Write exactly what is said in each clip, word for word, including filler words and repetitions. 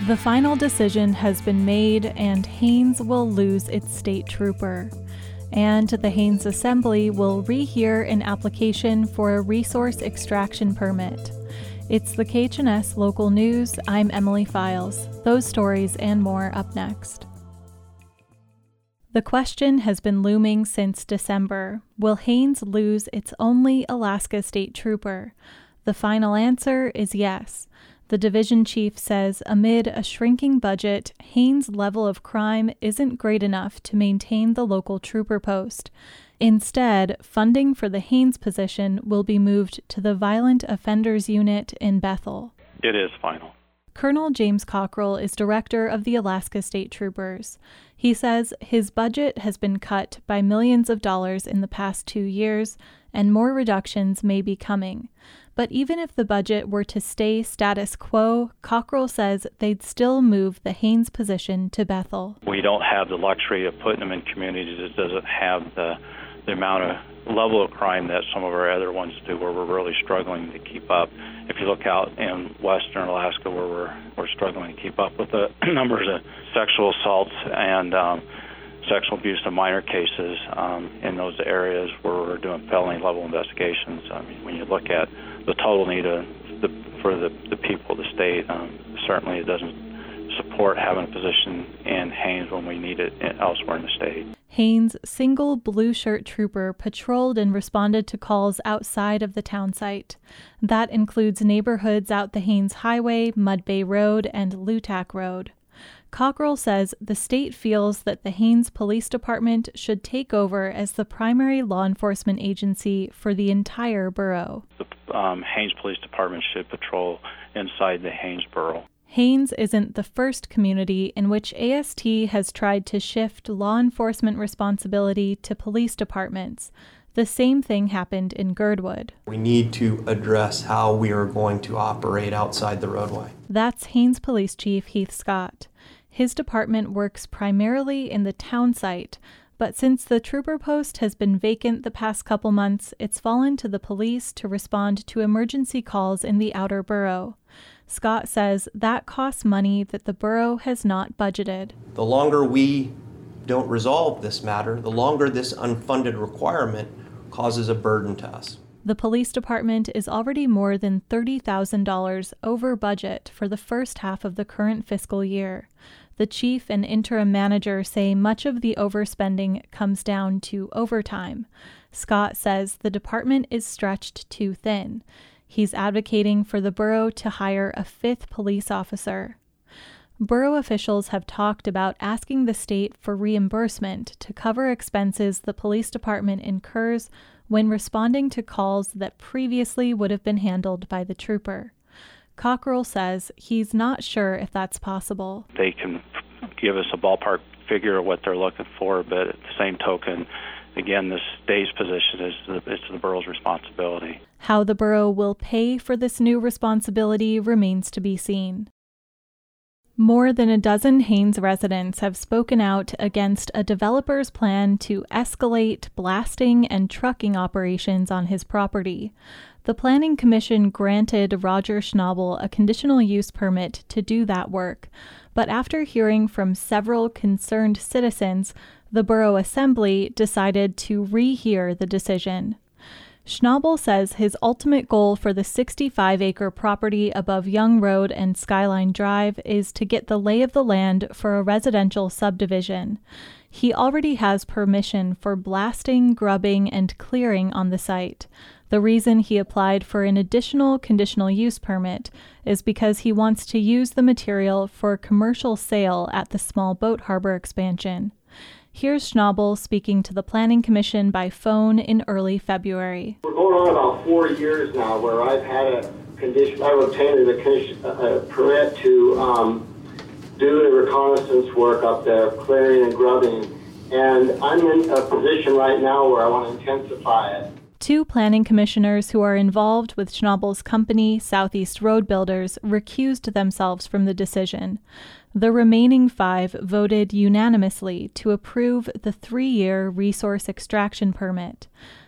The final decision has been made, and Haines will lose its state trooper. And the Haines Assembly will rehear an application for a resource extraction permit. It's the K H N S Local News. I'm Emily Files. Those stories and more up next. The question has been looming since December. Will Haines lose its only Alaska state trooper? The final answer is yes. The division chief says amid a shrinking budget, Haines' level of crime isn't great enough to maintain the local trooper post. Instead, funding for the Haines position will be moved to the Violent Offenders Unit in Bethel. It is final. Colonel James Cockrell is director of the Alaska State Troopers. He says his budget has been cut by millions of dollars in the past two years, and more reductions may be coming. But even if the budget were to stay status quo, Cockrell says they'd still move the Haines position to Bethel. We don't have the luxury of putting them in communities that doesn't have the, the amount of level of crime that some of our other ones do, where we're really struggling to keep up. If you look out in western Alaska, where we're we're struggling to keep up with the numbers of sexual assaults and um, sexual abuse of minor cases um, in those areas where we're doing felony level investigations. I mean, when you look at the total need of the, for the, the people of the state, um, certainly it doesn't support having a position in Haines when we need it elsewhere in the state. Haines' single blue shirt trooper patrolled and responded to calls outside of the town site. That includes neighborhoods out the Haines Highway, Mud Bay Road, and Lutak Road. Cockrell says the state feels that the Haines Police Department should take over as the primary law enforcement agency for the entire borough. The um, Haines Police Department should patrol inside the Haines borough. Haines isn't the first community in which A S T has tried to shift law enforcement responsibility to police departments. The same thing happened in Girdwood. We need to address how we are going to operate outside the roadway. That's Haines Police Chief Heath Scott. His department works primarily in the town site, but since the trooper post has been vacant the past couple months, it's fallen to the police to respond to emergency calls in the outer borough. Scott says that costs money that the borough has not budgeted. The longer we don't resolve this matter, the longer this unfunded requirement causes a burden to us. The police department is already more than thirty thousand dollars over budget for the first half of the current fiscal year. The chief and interim manager say much of the overspending comes down to overtime. Scott says the department is stretched too thin. He's advocating for the borough to hire a fifth police officer. Borough officials have talked about asking the state for reimbursement to cover expenses the police department incurs when responding to calls that previously would have been handled by the trooper. Cockrell says he's not sure if that's possible. They can give us a ballpark figure of what they're looking for, but at the same token, again, the state's position is the, it's the borough's responsibility. How the borough will pay for this new responsibility remains to be seen. More than a dozen Haines residents have spoken out against a developer's plan to escalate blasting and trucking operations on his property. The Planning Commission granted Roger Schnabel a conditional use permit to do that work, but after hearing from several concerned citizens, the Borough Assembly decided to rehear the decision. Schnabel says his ultimate goal for the sixty-five acre property above Young Road and Skyline Drive is to get the lay of the land for a residential subdivision. He already has permission for blasting, grubbing, and clearing on the site. The reason he applied for an additional conditional use permit is because he wants to use the material for commercial sale at the small boat harbor expansion. Here's Schnabel speaking to the Planning Commission by phone in early February. We're going on about four years now where I've had a condition, I've obtained a, condition, a permit to um, do the reconnaissance work up there, clearing and grubbing, and I'm in a position right now where I want to intensify it. Two planning commissioners who are involved with Schnabel's company, Southeast Road Builders, recused themselves from the decision. The remaining five voted unanimously to approve the three-year resource extraction permit.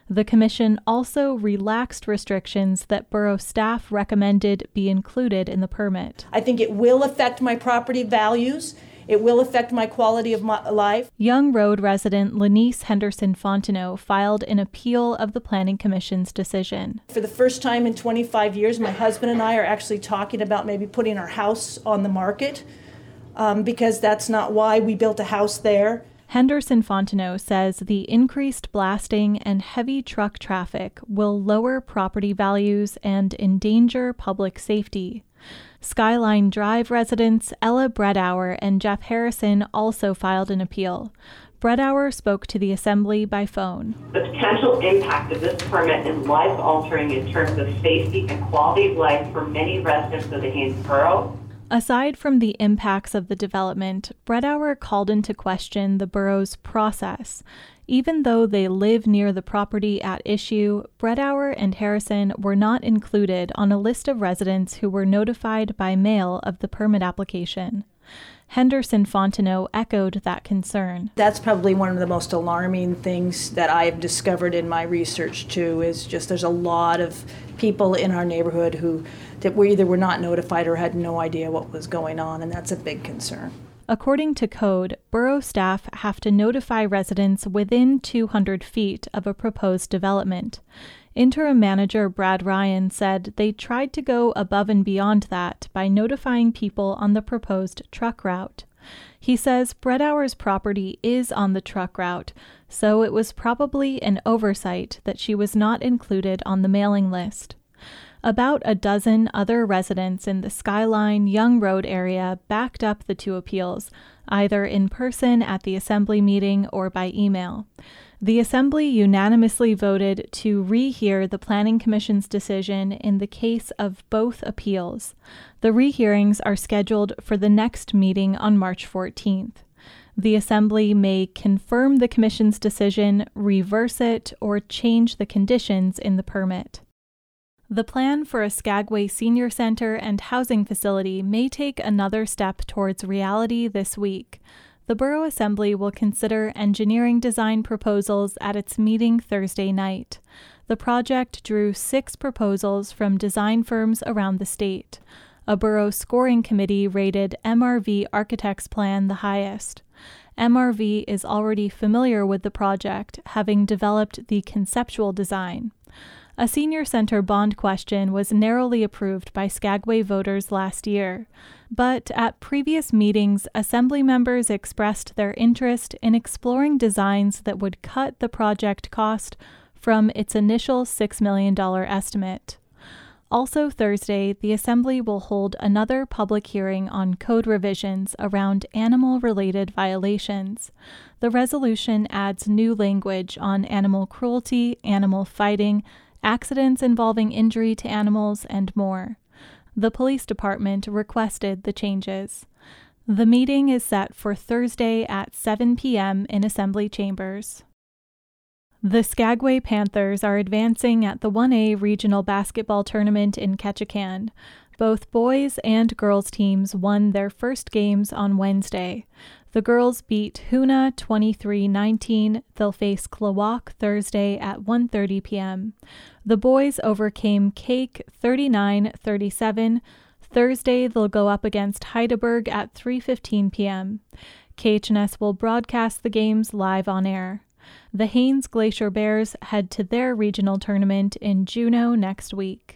The commission also relaxed restrictions that borough staff recommended be included in the permit. I think it will affect my property values. It will affect my quality of my life. Young Road resident Lanice Henderson Fontenot filed an appeal of the Planning Commission's decision. For the first time in twenty-five years, my husband and I are actually talking about maybe putting our house on the market um, because that's not why we built a house there. Henderson Fontenot says the increased blasting and heavy truck traffic will lower property values and endanger public safety. Skyline Drive residents Ella Bredauer and Jeff Harrison also filed an appeal. Bredauer spoke to the Assembly by phone. The potential impact of this permit is life-altering in terms of safety and quality of life for many residents of the Haines Borough. Aside from the impacts of the development, Bredauer called into question the borough's process. Even though they live near the property at issue, Bredauer and Harrison were not included on a list of residents who were notified by mail of the permit application. Henderson Fontenot echoed that concern. That's probably one of the most alarming things that I've discovered in my research too, is just there's a lot of people in our neighborhood who that were either were not notified or had no idea what was going on, and that's a big concern. According to code, borough staff have to notify residents within two hundred feet of a proposed development. Interim manager Brad Ryan said they tried to go above and beyond that by notifying people on the proposed truck route. He says Bredauer's property is on the truck route, so it was probably an oversight that she was not included on the mailing list. About a dozen other residents in the Skyline Young Road area backed up the two appeals, either in person at the Assembly meeting or by email. The Assembly unanimously voted to rehear the Planning Commission's decision in the case of both appeals. The rehearings are scheduled for the next meeting on March fourteenth. The Assembly may confirm the Commission's decision, reverse it, or change the conditions in the permit. The plan for a Skagway Senior Center and housing facility may take another step towards reality this week. The Borough Assembly will consider engineering design proposals at its meeting Thursday night. The project drew six proposals from design firms around the state. A Borough scoring committee rated M R V Architects' plan the highest. M R V is already familiar with the project, having developed the conceptual design. A senior center bond question was narrowly approved by Skagway voters last year, but at previous meetings, Assembly members expressed their interest in exploring designs that would cut the project cost from its initial six million dollars estimate. Also Thursday, the Assembly will hold another public hearing on code revisions around animal-related violations. The resolution adds new language on animal cruelty, animal fighting, accidents involving injury to animals, and more. The police department requested the changes. The meeting is set for Thursday at seven p.m. in Assembly chambers. The Skagway Panthers are advancing at the one A Regional Basketball Tournament in Ketchikan. Both boys and girls teams won their first games on Wednesday. The girls beat Hoona twenty-three nineteen. They'll face Klawock Thursday at one thirty p.m. The boys overcame Cake thirty-nine thirty-seven. Thursday, they'll go up against Heidelberg at three fifteen p.m. K H N S will broadcast the games live on air. The Haines Glacier Bears head to their regional tournament in Juneau next week.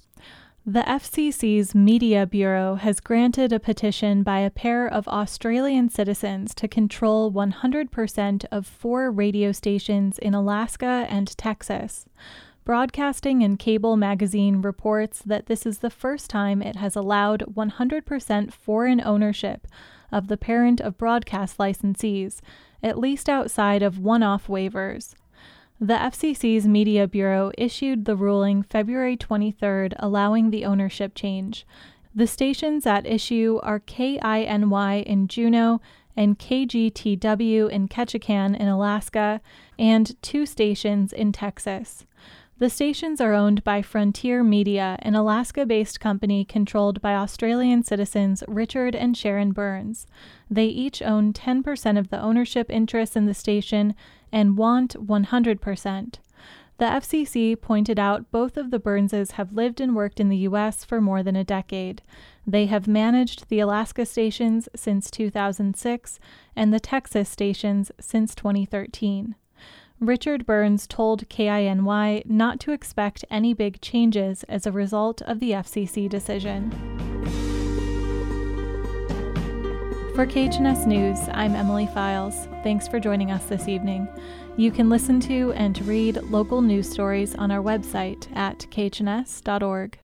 The F C C's Media Bureau has granted a petition by a pair of Australian citizens to control one hundred percent of four radio stations in Alaska and Texas. Broadcasting and Cable magazine reports that this is the first time it has allowed one hundred percent foreign ownership of the parent of broadcast licensees, at least outside of one-off waivers. The F C C's Media Bureau issued the ruling February twenty-third, allowing the ownership change. The stations at issue are K I N Y in Juneau and K G T W in Ketchikan in Alaska, and two stations in Texas. The stations are owned by Frontier Media, an Alaska-based company controlled by Australian citizens Richard and Sharon Burns. They each own ten percent of the ownership interest in the station and want one hundred percent. The F C C pointed out both of the Burnses have lived and worked in the U S for more than a decade. They have managed the Alaska stations since two thousand six and the Texas stations since twenty thirteen. Richard Burns told K I N Y not to expect any big changes as a result of the F C C decision. For K H N S News, I'm Emily Files. Thanks for joining us this evening. You can listen to and read local news stories on our website at k h n s dot org.